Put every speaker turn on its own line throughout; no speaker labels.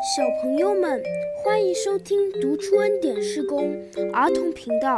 小朋友们，欢迎收听读出恩典事工儿童频道。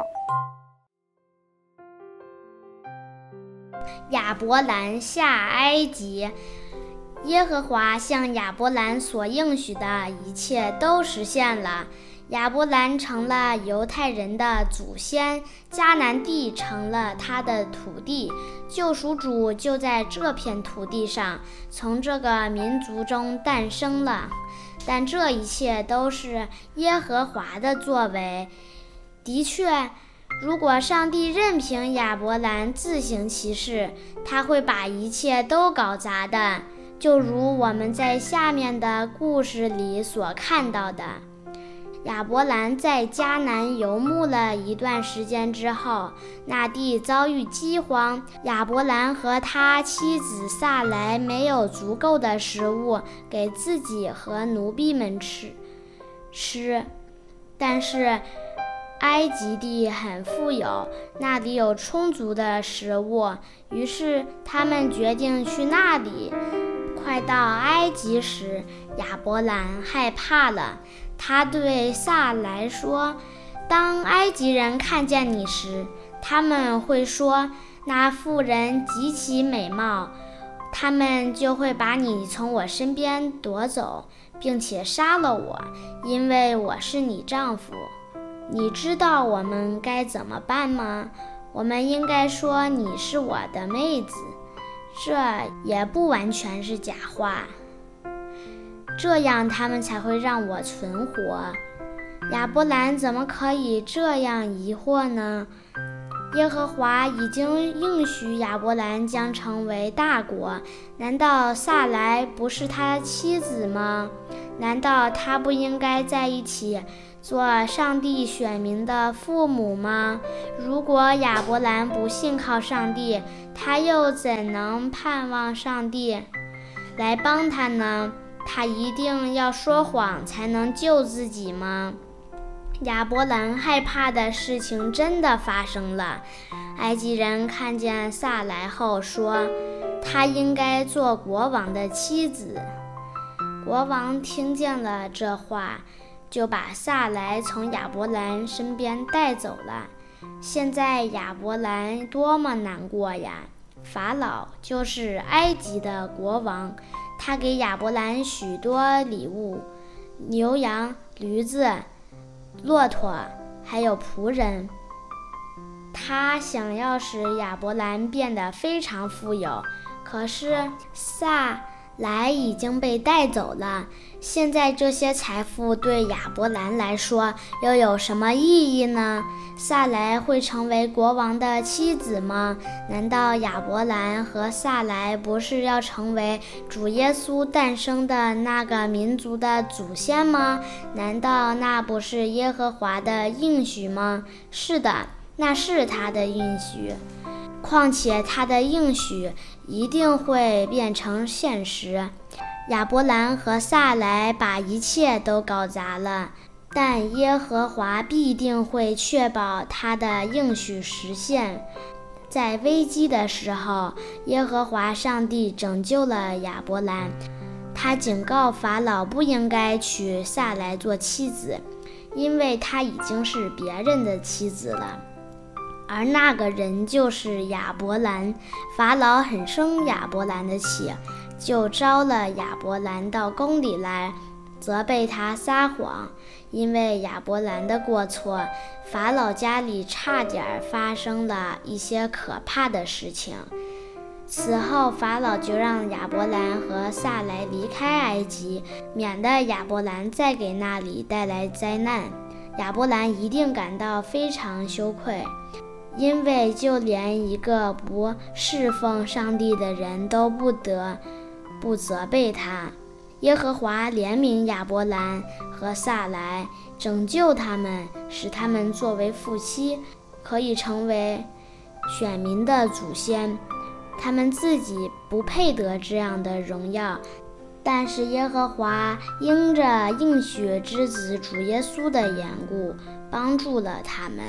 亚伯兰下埃及，耶和华向亚伯兰所应许的一切都实现了。亚伯兰成了犹太人的祖先，迦南地成了他的土地，救赎主就在这片土地上，从这个民族中诞生了。但这一切都是耶和华的作为。的确，如果上帝任凭亚伯兰自行其事，他会把一切都搞砸的，就如我们在下面的故事里所看到的。亚伯兰在迦南游牧了一段时间之后，那地遭遇饥荒，亚伯兰和他妻子撒来没有足够的食物给自己和奴婢们吃。但是埃及地很富有，那里有充足的食物，于是他们决定去那里。快到埃及时，亚伯兰害怕了。他对撒来说，当埃及人看见你时，他们会说，那妇人极其美貌，他们就会把你从我身边夺走，并且杀了我，因为我是你丈夫。你知道我们该怎么办吗？我们应该说你是我的妹子，这也不完全是假话，这样他们才会让我存活。亚伯兰怎么可以这样疑惑呢？耶和华已经应许亚伯兰将成为大国，难道撒来不是他妻子吗？难道他不应该在一起做上帝选民的父母吗？如果亚伯兰不信靠上帝，他又怎能盼望上帝来帮他呢？他一定要说谎才能救自己吗？亚伯兰害怕的事情真的发生了。埃及人看见撒来后说，他应该做国王的妻子。国王听见了这话，就把撒来从亚伯兰身边带走了。现在亚伯兰多么难过呀！法老就是埃及的国王，他给亚伯兰许多礼物，牛羊、驴子、骆驼，还有仆人。他想要使亚伯兰变得非常富有，可是撒来已经被带走了。现在这些财富对亚伯兰来说又有什么意义呢？撒来会成为国王的妻子吗？难道亚伯兰和撒来不是要成为主耶稣诞生的那个民族的祖先吗？难道那不是耶和华的应许吗？是的，那是他的应许。况且他的应许一定会变成现实。亚伯兰和撒来把一切都搞砸了，但耶和华必定会确保他的应许实现。在危机的时候，耶和华上帝拯救了亚伯兰。他警告法老不应该娶撒来做妻子，因为她已经是别人的妻子了。而那个人就是亚伯兰。法老很生亚伯兰的气，就招了亚伯兰到宫里来，责备他撒谎。因为亚伯兰的过错，法老家里差点发生了一些可怕的事情。此后法老就让亚伯兰和撒来离开埃及，免得亚伯兰再给那里带来灾难。亚伯兰一定感到非常羞愧，因为就连一个不侍奉上帝的人都不得不责备他。耶和华怜悯亚伯兰和撒来，拯救他们，使他们作为夫妻，可以成为选民的祖先。他们自己不配得这样的荣耀，但是耶和华因着应许之子主耶稣的缘故，帮助了他们。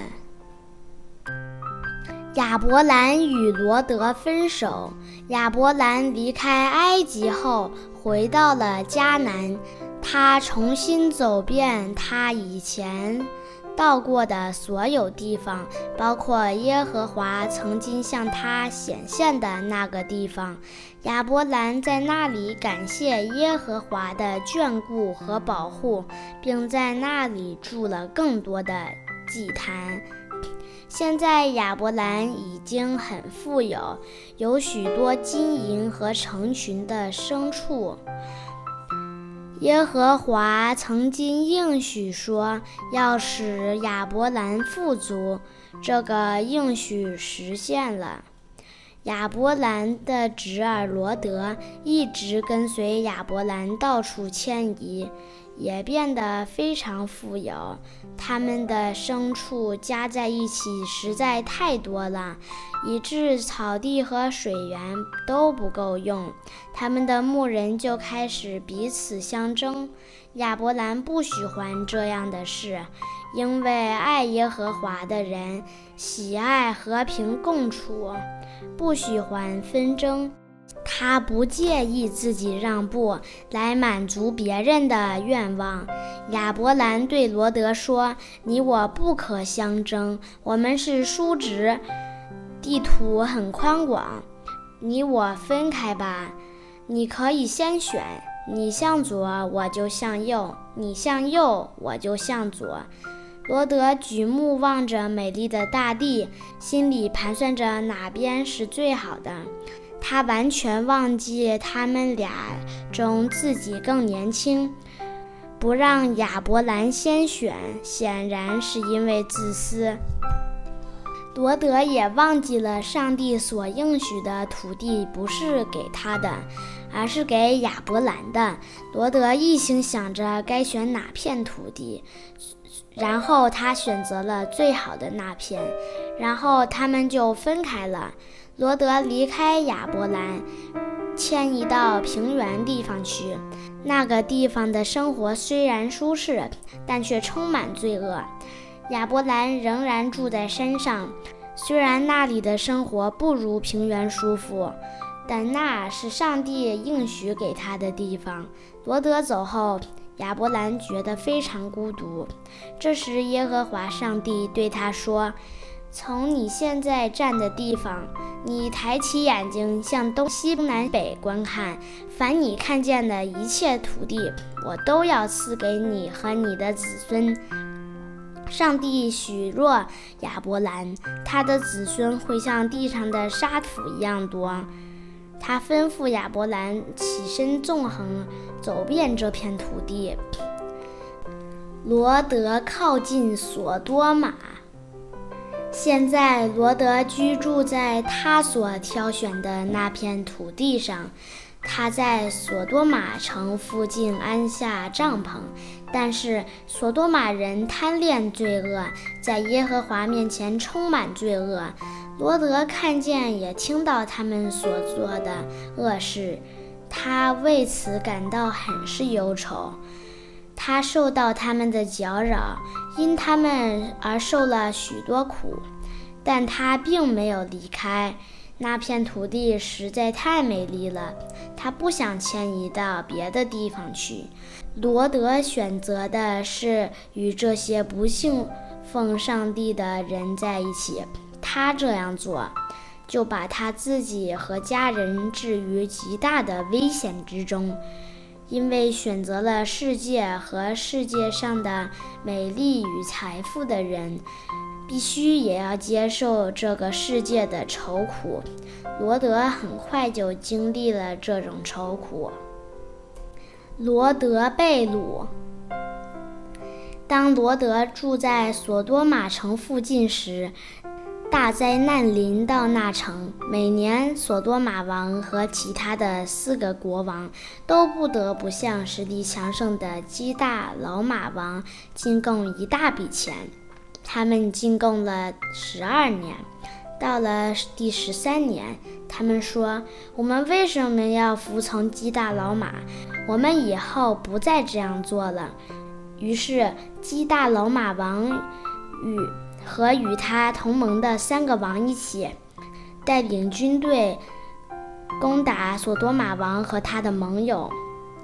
亚伯兰与罗德分手。亚伯兰离开埃及后，回到了迦南。 他重新走遍他以前到过的所有地方，包括耶和华曾经向他显现的那个地方。亚伯兰在那里感谢耶和华的眷顾和保护，并在那里筑了更多的祭坛。现在亚伯兰已经很富有，有许多金银和成群的牲畜。耶和华曾经应许说要使亚伯兰富足，这个应许实现了。亚伯兰的侄儿罗德一直跟随亚伯兰到处迁移，也变得非常富有。他们的牲畜加在一起实在太多了，以致草地和水源都不够用。他们的牧人就开始彼此相争。亚伯兰不喜欢这样的事，因为爱耶和华的人喜爱和平共处，不喜欢纷争。他不介意自己让步来满足别人的愿望。亚伯兰对罗德说：“你我不可相争，我们是叔侄，地土很宽广，你我分开吧。你可以先选，你向左，我就向右；你向右，我就向左。”罗德举目望着美丽的大地，心里盘算着哪边是最好的。他完全忘记他们俩中自己更年轻，不让亚伯兰先选，显然是因为自私。罗德也忘记了上帝所应许的土地不是给他的，而是给亚伯兰的。罗德一心想着该选哪片土地，然后他选择了最好的那片，然后他们就分开了。罗德离开亚伯兰，迁移到平原地方去。那个地方的生活虽然舒适，但却充满罪恶。亚伯兰仍然住在山上，虽然那里的生活不如平原舒服，但那是上帝应许给他的地方。罗德走后，亚伯兰觉得非常孤独。这时耶和华上帝对他说：“从你现在站的地方，你抬起眼睛向东西南北观看，凡你看见的一切土地，我都要赐给你和你的子孙。”上帝许诺亚伯兰，他的子孙会像地上的沙土一样多。他吩咐亚伯兰起身纵横，走遍这片土地。罗德靠近索多玛。现在罗德居住在他所挑选的那片土地上，他在索多玛城附近安下帐篷。但是索多玛人贪恋罪恶，在耶和华面前充满罪恶。罗德看见也听到他们所做的恶事，他为此感到很是忧愁。他受到他们的搅扰，因他们而受了许多苦，但他并没有离开。那片土地实在太美丽了，他不想迁移到别的地方去。罗德选择的是与这些不信奉上帝的人在一起。他这样做，就把他自己和家人置于极大的危险之中。因为选择了世界和世界上的美丽与财富的人，必须也要接受这个世界的愁苦。罗德很快就经历了这种愁苦。罗德被掳。当罗德住在索多玛城附近时，大灾难临到那城。每年索多玛王和其他的4个国王都不得不向实力强盛的基大老马王进贡一大笔钱。他们进贡了12年，到了第13年，他们说：“我们为什么要服从基大老马？我们以后不再这样做了。”于是基大老马王和与他同盟的3个王一起带领军队攻打索多玛王和他的盟友。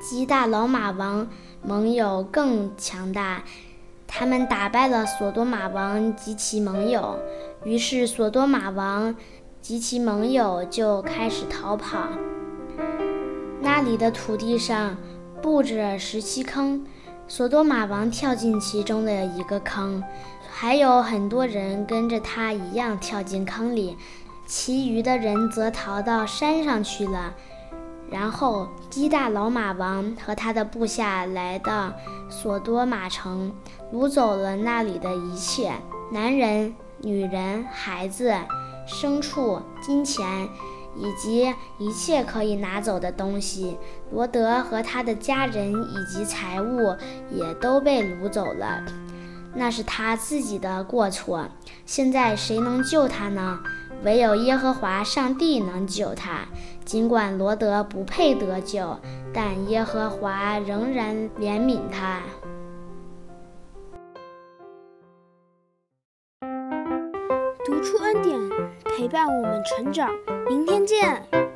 基大老马王盟友更强大，他们打败了索多玛王及其盟友，于是索多玛王及其盟友就开始逃跑。那里的土地上布着17坑，索多玛王跳进其中的一个坑，还有很多人跟着他一样跳进坑里，其余的人则逃到山上去了。然后基大老马王和他的部下来到索多玛城，掳走了那里的一切，男人、女人、孩子、牲畜、金钱，以及一切可以拿走的东西。罗德和他的家人以及财物也都被掳走了，那是他自己的过错。现在谁能救他呢？唯有耶和华上帝能救他。尽管罗德不配得救，但耶和华仍然怜悯他。
读出恩典，陪伴我们成长。明天见。